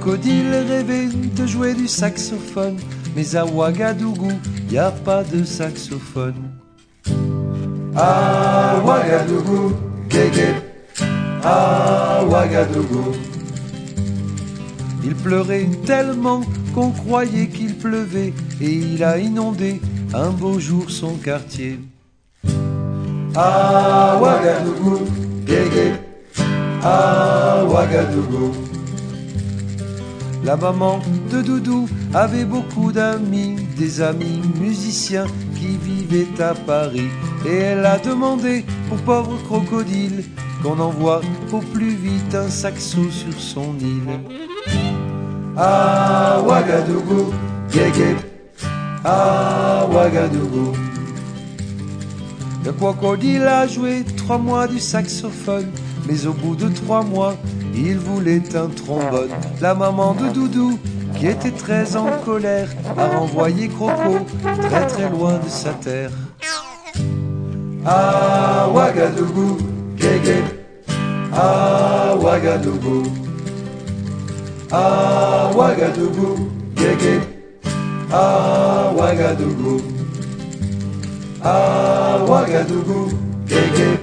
crocodile rêvait de jouer du saxophone, mais à Ouagadougou, y a pas de saxophone. À Ouagadougou, Guégué, à Ouagadougou. Il pleurait tellement qu'on croyait qu'il pleuvait, et il a inondé un beau jour son quartier. À Ouagadougou, Guégué, à Ouagadougou. La maman de Doudou avait beaucoup d'amis, des amis musiciens qui vivaient à Paris. Et elle a demandé au pauvre crocodile qu'on envoie au plus vite un saxo sur son île. À Ouagadougou, Guégué, à Ouagadougou. Le crocodile a joué 3 mois du saxophone, mais au bout de 3 mois, il voulait un trombone. La maman de Doudou, qui était très en colère, a renvoyé Croco très très loin de sa terre. À Ouagadougou, Guégué, à Ouagadougou. À Ouagadougou, Guégué, à Ouagadougou. À Ouagadougou, Guégué.